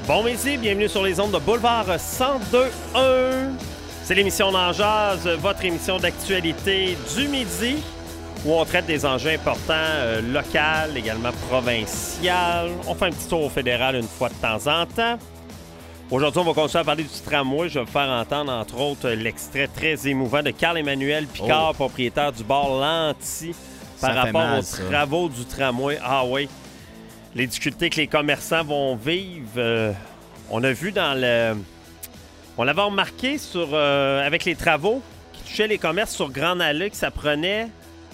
Bon midi, bienvenue sur les ondes de Boulevard 102.1. C'est l'émission N'en jase, votre émission d'actualité du midi, où on traite des enjeux importants locaux, également provinciaux. On fait un petit tour au fédéral une fois de temps en temps. Aujourd'hui, on va continuer à parler du tramway. Je vais vous faire entendre, entre autres, l'extrait très émouvant de Carl-Emmanuel Picard, propriétaire du bar Lanty, par rapport aux travaux du tramway. Ah oui. Les difficultés que les commerçants vont vivre. On a vu dans le... On l'avait remarqué avec les travaux qui touchaient les commerces sur Grande Allée, que ça prenait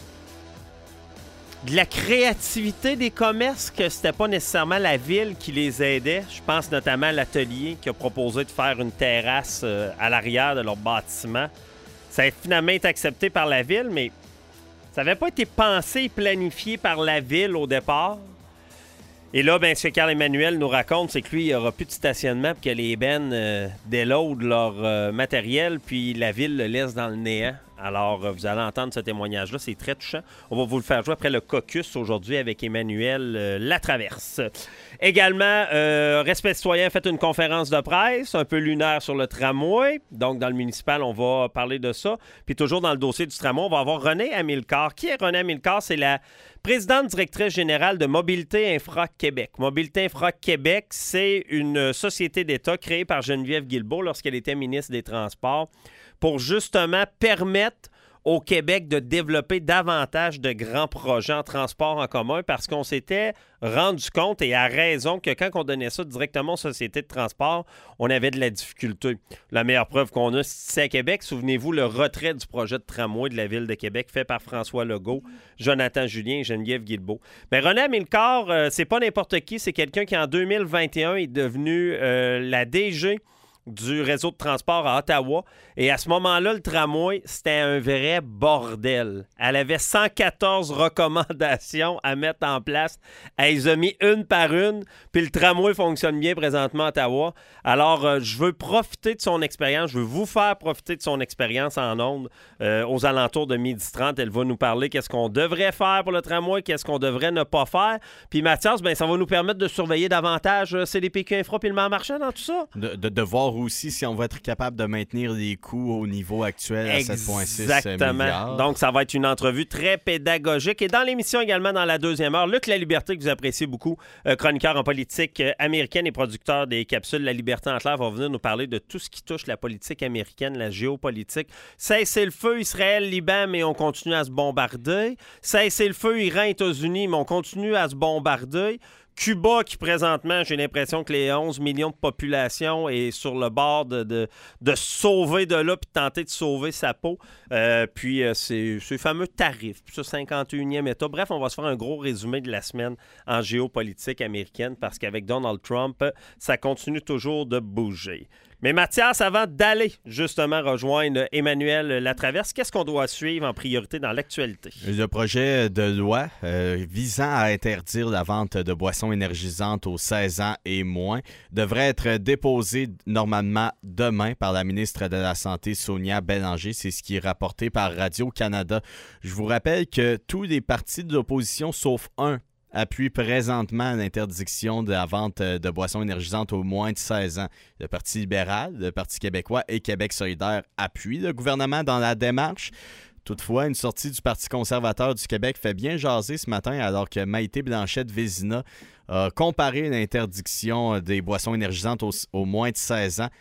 de la créativité des commerces, que c'était pas nécessairement la ville qui les aidait. Je pense notamment à l'atelier qui a proposé de faire une terrasse à l'arrière de leur bâtiment. Ça a finalement été accepté par la ville, mais ça n'avait pas été pensé et planifié par la ville au départ. Et là, ce que Carl-Emmanuel nous raconte, c'est que lui, il n'y aura plus de stationnement puis que les bennes déloadent leur matériel, puis la ville le laisse dans le néant. Alors, vous allez entendre ce témoignage-là, c'est très touchant. On va vous le faire jouer après le caucus aujourd'hui avec Emmanuel Latraverse. Également, Respect citoyen a fait une conférence de presse, un peu lunaire sur le tramway. Donc, dans le municipal, on va parler de ça. Puis toujours dans le dossier du tramway, on va avoir Renée Amilcar. Qui est Renée Amilcar? C'est la présidente directrice générale de Mobilité Infra Québec. Mobilité Infra Québec, c'est une société d'État créée par Geneviève Guilbeault lorsqu'elle était ministre des Transports pour justement permettre au Québec de développer davantage de grands projets en transport en commun parce qu'on s'était rendu compte, et à raison, que quand on donnait ça directement aux sociétés de transport, on avait de la difficulté. La meilleure preuve qu'on a, c'est à Québec. Souvenez-vous, le retrait du projet de tramway de la Ville de Québec fait par François Legault, Jonathan Julien et Geneviève Guilbeault. Mais Renée Amilcar, c'est pas n'importe qui, c'est quelqu'un qui en 2021 est devenu la DG du réseau de transport à Ottawa. Et à ce moment-là, le tramway, c'était un vrai bordel. Elle avait 114 recommandations à mettre en place. Elle les a mis une par une. Puis le tramway fonctionne bien présentement à Ottawa. Alors, je veux profiter de son expérience. Je veux vous faire profiter de son expérience en ondes aux alentours de 12h30. Elle va nous parler qu'est-ce qu'on devrait faire pour le tramway, qu'est-ce qu'on devrait ne pas faire. Puis Mathias, ça va nous permettre de surveiller davantage CDPQ Infra puis le marchand dans tout ça. De voir aussi si on va être capable de maintenir les coûts au niveau actuel à 7,6 milliards. Exactement. Donc, ça va être une entrevue très pédagogique. Et dans l'émission également, dans la deuxième heure, Luc Laliberté, que vous appréciez beaucoup, chroniqueur en politique américaine et producteur des capsules La Liberté en clair, va venir nous parler de tout ce qui touche la politique américaine, la géopolitique. Cessez le feu Israël-Liban, mais on continue à se bombarder. Cessez le feu Iran-États-Unis, mais on continue à se bombarder. Cuba, qui présentement, j'ai l'impression que les 11 millions de population est sur le bord de sauver de là puis de tenter de sauver sa peau. Puis ces fameux tarifs, puis ce 51e État. Bref, on va se faire un gros résumé de la semaine en géopolitique américaine parce qu'avec Donald Trump, ça continue toujours de bouger. Mais Mathias, avant d'aller justement rejoindre Emmanuel Latraverse, qu'est-ce qu'on doit suivre en priorité dans l'actualité? Le projet de loi visant à interdire la vente de boissons énergisantes aux 16 ans et moins devrait être déposé normalement demain par la ministre de la Santé, Sonia Bélanger. C'est ce qui est rapporté par Radio-Canada. Je vous rappelle que tous les partis de l'opposition, sauf un, appuie présentement l'interdiction de la vente de boissons énergisantes aux moins de 16 ans. Le Parti libéral, le Parti québécois et Québec solidaire appuient le gouvernement dans la démarche. Toutefois, une sortie du Parti conservateur du Québec fait bien jaser ce matin alors que Maïté Blanchette-Vézina a comparé l'interdiction des boissons énergisantes aux moins de 16 ans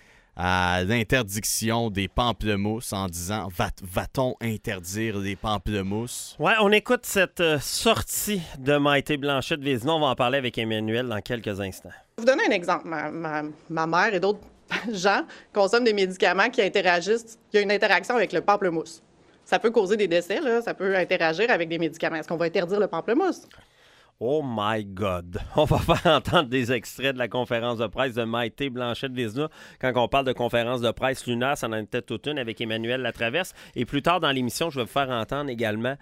à l'interdiction des pamplemousses en disant « Va-t-on interdire les pamplemousses? » Ouais, on écoute cette sortie de Maïté Blanchette-Vézina. On va en parler avec Emmanuel dans quelques instants. Je vais vous donner un exemple. Ma mère et d'autres gens consomment des médicaments qui interagissent. Il y a une interaction avec le pamplemousse. Ça peut causer des décès, là. Ça peut interagir avec des médicaments. Est-ce qu'on va interdire le pamplemousse? Oh my God! On va faire entendre des extraits de la conférence de presse de Maïté Blanchette-Vézina. Quand on parle de conférence de presse lunaire, ça en était toute une avec Emmanuel Latraverse. Et plus tard dans l'émission, je vais vous faire entendre également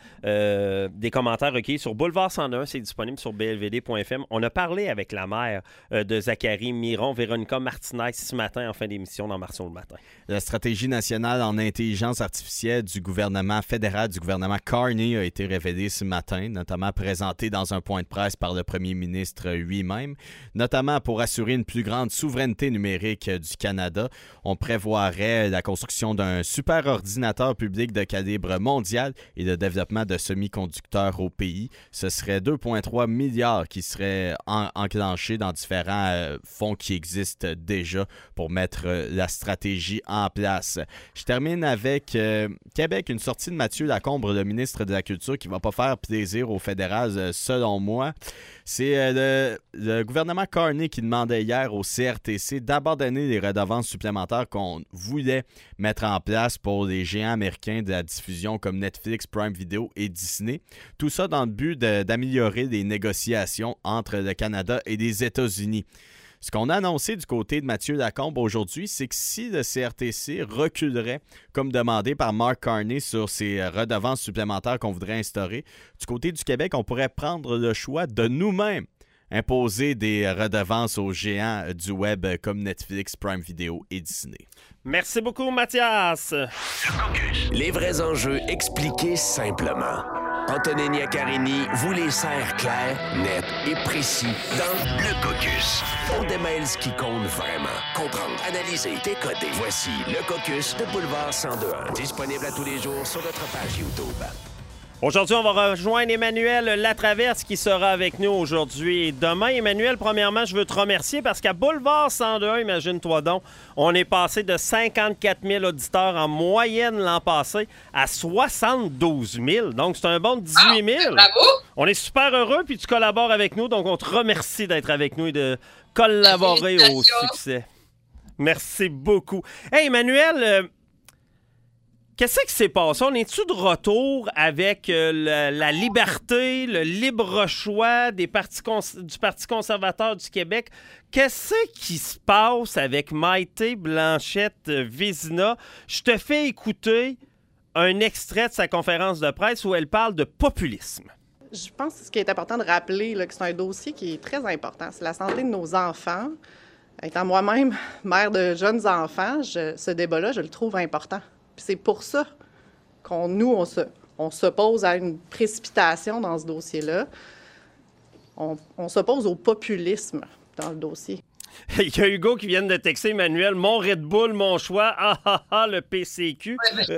des commentaires recueillis sur Boulevard 101. C'est disponible sur blvd.fm. On a parlé avec la mère de Zachary Miron, Véronica Martinez, ce matin en fin d'émission dans Marceau le matin. La stratégie nationale en intelligence artificielle du gouvernement fédéral, du gouvernement Carney, a été révélée ce matin, notamment présentée dans un point de presse par le premier ministre lui-même, notamment pour assurer une plus grande souveraineté numérique du Canada. On prévoirait la construction d'un superordinateur public de calibre mondial et le développement de semi-conducteurs au pays. Ce serait 2,3 milliards qui seraient enclenchés dans différents fonds qui existent déjà pour mettre la stratégie en place. Je termine avec Québec, une sortie de Mathieu Lacombe, le ministre de la Culture, qui ne va pas faire plaisir au fédéral, selon moi. C'est le gouvernement Carney qui demandait hier au CRTC d'abandonner les redevances supplémentaires qu'on voulait mettre en place pour les géants américains de la diffusion comme Netflix, Prime Video et Disney. Tout ça dans le but d'améliorer les négociations entre le Canada et les États-Unis. Ce qu'on a annoncé du côté de Mathieu Lacombe aujourd'hui, c'est que si le CRTC reculerait, comme demandé par Mark Carney, sur ces redevances supplémentaires qu'on voudrait instaurer, du côté du Québec, on pourrait prendre le choix de nous-mêmes imposer des redevances aux géants du web comme Netflix, Prime Video et Disney. Merci beaucoup, Mathias. Les vrais enjeux expliqués simplement. Antonini Accarini vous les sert clairs, nets et précis dans Le Caucus. On démêle ce qui compte vraiment. Comprendre, analyser, décoder. Voici Le Caucus de Boulevard 102.1. Disponible à tous les jours sur notre page YouTube. Aujourd'hui, on va rejoindre Emmanuel Latraverse qui sera avec nous aujourd'hui et demain. Emmanuel, premièrement, je veux te remercier parce qu'à Boulevard 102, imagine-toi donc, on est passé de 54 000 auditeurs en moyenne l'an passé à 72 000. Donc, c'est un bond de 18 000. Bravo! On est super heureux, puis tu collabores avec nous. Donc, on te remercie d'être avec nous et de collaborer au succès. Merci beaucoup. Hey, Emmanuel... Qu'est-ce qui s'est passé? On est-tu de retour avec la liberté, le libre choix du Parti conservateur du Québec? Qu'est-ce qui se passe avec Maïté Blanchette-Vézina? Je te fais écouter un extrait de sa conférence de presse où elle parle de populisme. Je pense que ce qui est important de rappeler, là, que c'est un dossier qui est très important. C'est la santé de nos enfants. Étant moi-même mère de jeunes enfants, ce débat-là, je le trouve important. Puis c'est pour ça qu'on s'oppose à une précipitation dans ce dossier-là. On s'oppose au populisme dans le dossier. Il y a Hugo qui vient de texter Emmanuel, mon Red Bull, mon choix, le PCQ.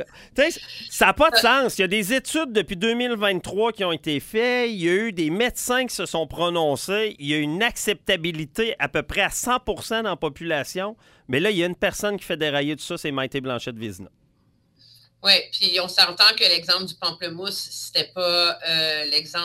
Ça n'a pas de sens. Il y a des études depuis 2023 qui ont été faites. Il y a eu des médecins qui se sont prononcés. Il y a une acceptabilité à peu près à 100% dans la population. Mais là, il y a une personne qui fait dérailler tout ça, c'est Maïté Blanchette-Vézina. Oui, puis on s'entend que l'exemple du pamplemousse, c'était pas l'exemple